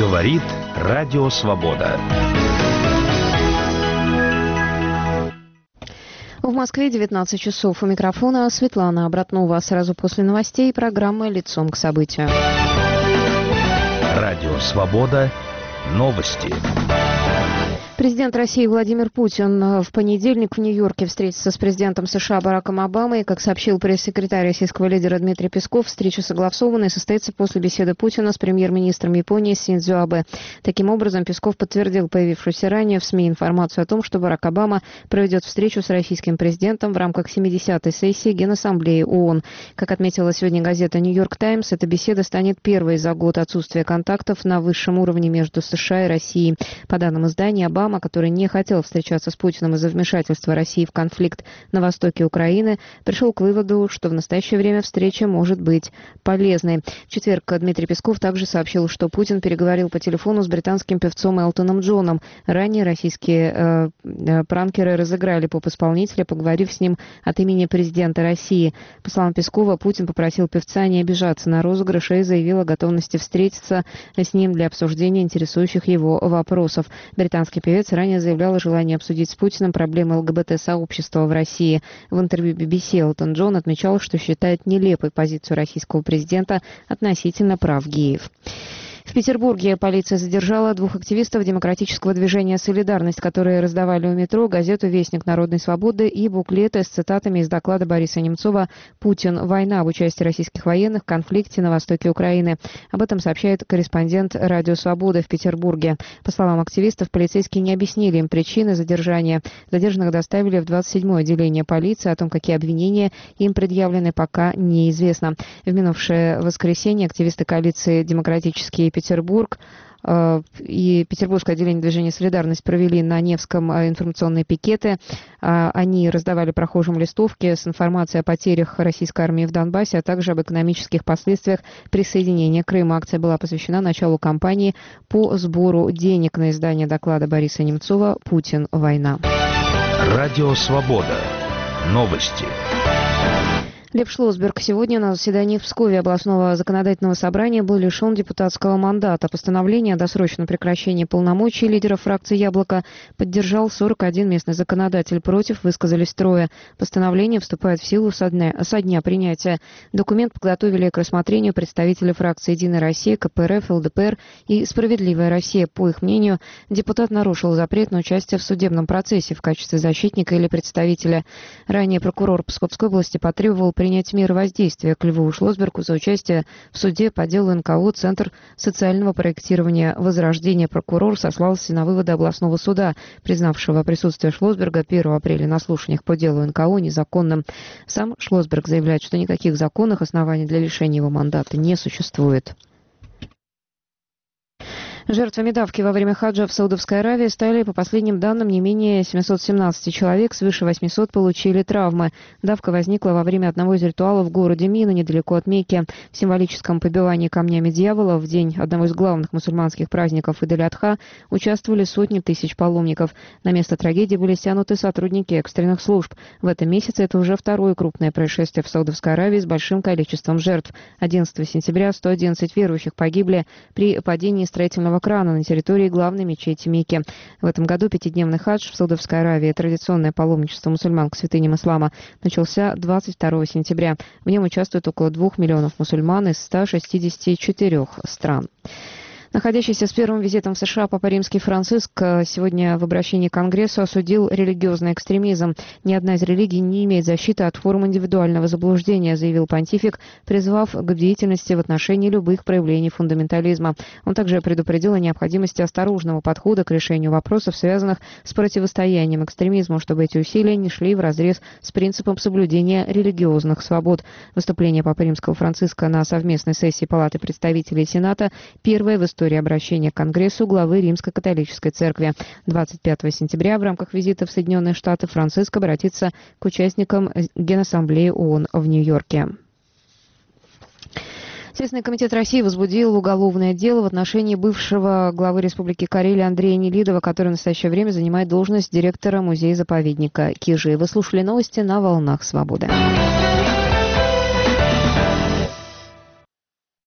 Говорит Радио Свобода. В Москве 19 часов. У микрофона Светлана Обратнова. Сразу после новостей программы «Лицом к событию». Радио Свобода. Новости. Президент России Владимир Путин в понедельник в Нью-Йорке встретится с президентом США Бараком Обамой. Как сообщил пресс-секретарь российского лидера Дмитрий Песков, встреча согласована и состоится после беседы Путина с премьер-министром Японии Синдзо Абэ. Таким образом, Песков подтвердил появившуюся ранее в СМИ информацию о том, что Барак Обама проведет встречу с российским президентом в рамках 70-й сессии Генассамблеи ООН. Как отметила сегодня газета «Нью-Йорк Таймс», эта беседа станет первой за год отсутствия контактов на высшем уровне между США и Россией. По данным издания, Обама, который не хотел встречаться с Путиным из-за вмешательства России в конфликт на востоке Украины, пришел к выводу, что в настоящее время встреча может быть полезной. В четверг Дмитрий Песков также сообщил, что Путин переговорил по телефону с британским певцом Элтоном Джоном. Ранее российские пранкеры разыграли поп-исполнителя, поговорив с ним от имени президента России. По словам Пескова, Путин попросил певца не обижаться на розыгрыш и заявил о готовности встретиться с ним для обсуждения интересующих его вопросов. Британский певец ранее заявлял о желании обсудить с Путиным проблемы ЛГБТ-сообщества в России. В интервью BBC Элтон Джон отмечал, что считает нелепой позицию российского президента относительно прав геев. В Петербурге полиция задержала двух активистов демократического движения «Солидарность», которые раздавали у метро газету «Вестник народной свободы» и буклеты с цитатами из доклада Бориса Немцова «Путин. Война. Об участии российских военных в конфликте на востоке Украины». Об этом сообщает корреспондент «Радио Свобода» в Петербурге. По словам активистов, полицейские не объяснили им причины задержания. Задержанных доставили в 27-е отделение полиции. О том, какие обвинения им предъявлены, пока неизвестно. В минувшее воскресенье активисты коалиции «Демократические Петербург» и Петербургское отделение движения «Солидарность» провели на Невском информационные пикеты. Они раздавали прохожим листовки с информацией о потерях российской армии в Донбассе, а также об экономических последствиях присоединения Крыма. Акция была посвящена началу кампании по сбору денег на издание доклада Бориса Немцова «Путин. Война». Радио Свобода. Новости. Лев Шлосберг сегодня на заседании в Пскове областного законодательного собрания был лишен депутатского мандата. Постановление о досрочном прекращении полномочий лидера фракции «Яблоко» поддержал 41 местный законодатель. Против высказались 3. Постановление вступает в силу со дня принятия. Документ подготовили к рассмотрению представители фракции «Единая Россия», КПРФ, ЛДПР и «Справедливая Россия». По их мнению, депутат нарушил запрет на участие в судебном процессе в качестве защитника или представителя. Ранее прокурор Псковской области потребовал принять меры воздействия к Льву Шлосбергу за участие в суде по делу НКО «Центр социального проектирования Возрождения». Прокурор сослался на выводы областного суда, признавшего присутствие Шлосберга 1 апреля на слушаниях по делу НКО незаконным. Сам Шлосберг заявляет, что никаких законных оснований для лишения его мандата не существует. Жертвами давки во время хаджа в Саудовской Аравии стали, по последним данным, не менее 717 человек, свыше 800 получили травмы. Давка возникла во время одного из ритуалов в городе Мина, недалеко от Мекки. В символическом побивании камнями дьявола в день одного из главных мусульманских праздников Идель-Адха участвовали сотни тысяч паломников. На место трагедии были стянуты сотрудники экстренных служб. В этом месяце это уже второе крупное происшествие в Саудовской Аравии с большим количеством жертв. 11 сентября 111 верующих погибли при падении строительного крана на территории главной мечети Мекки. В этом году пятидневный хадж в Саудовской Аравии, традиционное паломничество мусульман к святыням ислама, начался 22 сентября. В нем участвует около 2 миллионов мусульман из 164 стран. Находящийся с первым визитом в США Папа Римский Франциск сегодня в обращении к Конгрессу осудил религиозный экстремизм. Ни одна из религий не имеет защиты от форм индивидуального заблуждения, заявил понтифик, призвав к бдительности в отношении любых проявлений фундаментализма. Он также предупредил о необходимости осторожного подхода к решению вопросов, связанных с противостоянием экстремизму, чтобы эти усилия не шли вразрез с принципом соблюдения религиозных свобод. Выступление Папы Римского Франциска на совместной сессии Палаты представителей и Сената первое в истории обращения к Конгрессу главы Римско-католической церкви. 25 сентября в рамках визита в Соединенные Штаты Франциск обратится к участникам Генассамблеи ООН в Нью-Йорке. Следственный комитет России возбудил уголовное дело в отношении бывшего главы Республики Карелия Андрея Нелидова, который в настоящее время занимает должность директора музея-заповедника Кижи. Вы слушали новости на «Волнах Свободы».